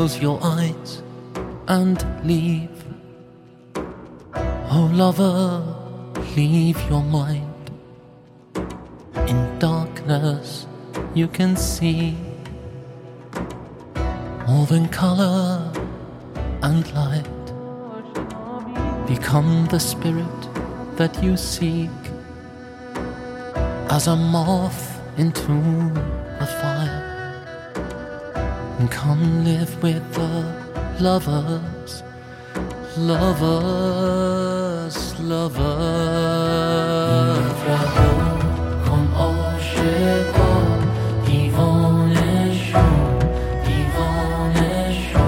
close your eyes and leave. Oh lover, leave your mind. In darkness you can see more than color and light. Become the spirit that you seek, as a moth into the fire. And come live with the lovers, lovers, lovers. کن عاشقا دیوانه شو، دیوانه شو.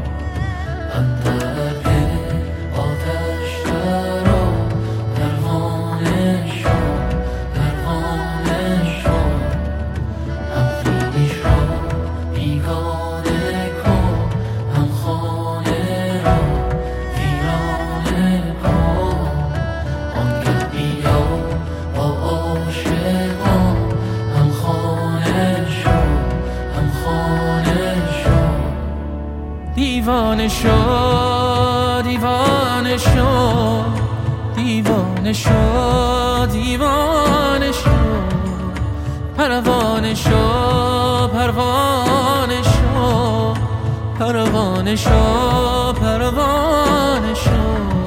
اندر آتش درآ، پروانه شو، پروانه شو. هم خویش را بیگانه کن، هم خانه را ویرانه کن. آنگه بیا با عاشقان، هم خانه شو، هم خانه شو. دیوانه شو، دیوانه شو، دیوانه شو، دیوانه شو. پروانه شو، پروانه شو، پروانه شو، پروانه شو.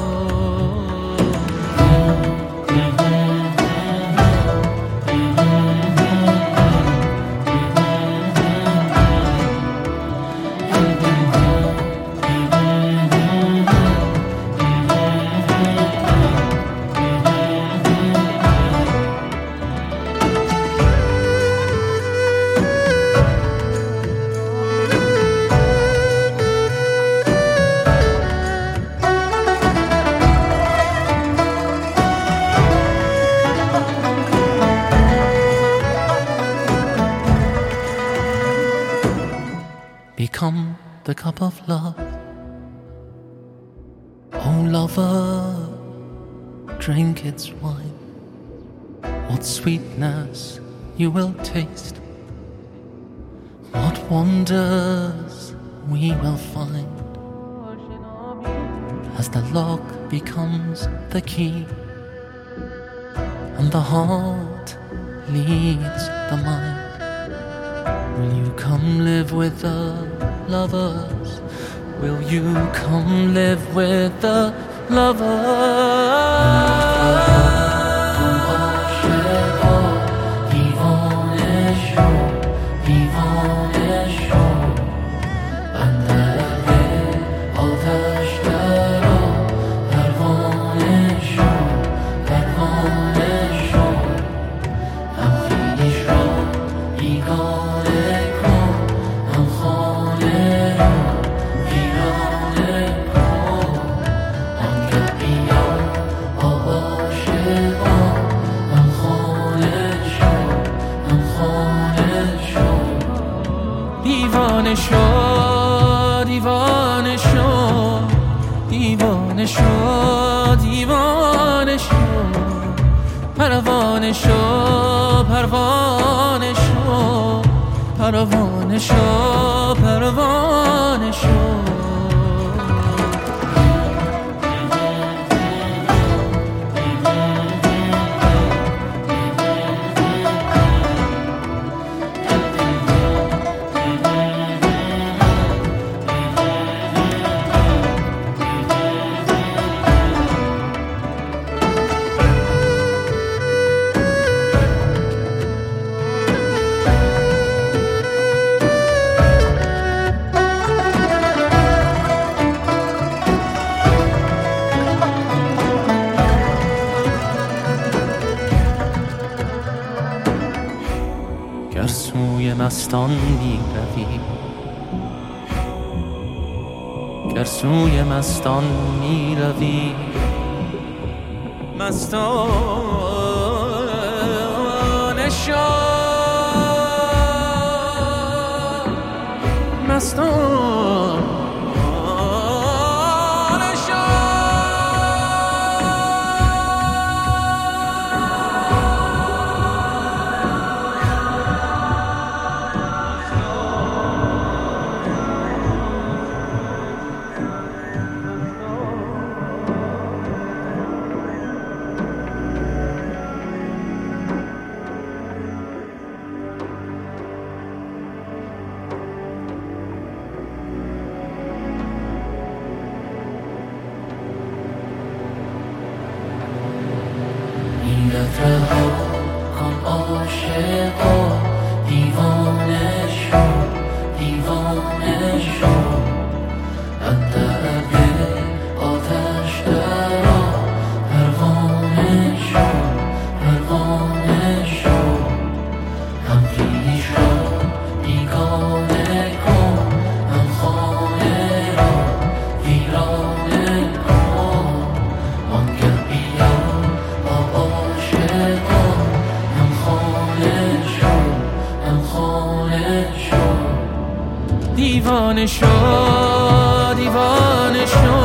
Become the cup of love. Oh lover, drink its wine. What sweetness you will taste, what wonders we will find, as the lock becomes the key, and the heart leads the mind. Will you come live with the lovers? Will you come live with the lovers? دیوانه شو، دیوانه شو، دیوانه شو، دیوانه شو. پروانه شو، پروانه شو، پروانه شو، پروانه شو. گر سوی مستان می روی، گر سوی مستان می روی، مستانه شو، مستانه شو. رها کن عاشقا، دیوانه شو دیوانه شو، اندر آتش درآ، پروانه شو پروانه شو، هم خویش را بیگانه کن، هم خانه را ویرانه کن. وانگه بیا با عاشقان، هم خانه شو هم خانه شو. دیوانه شو دیوانه شو،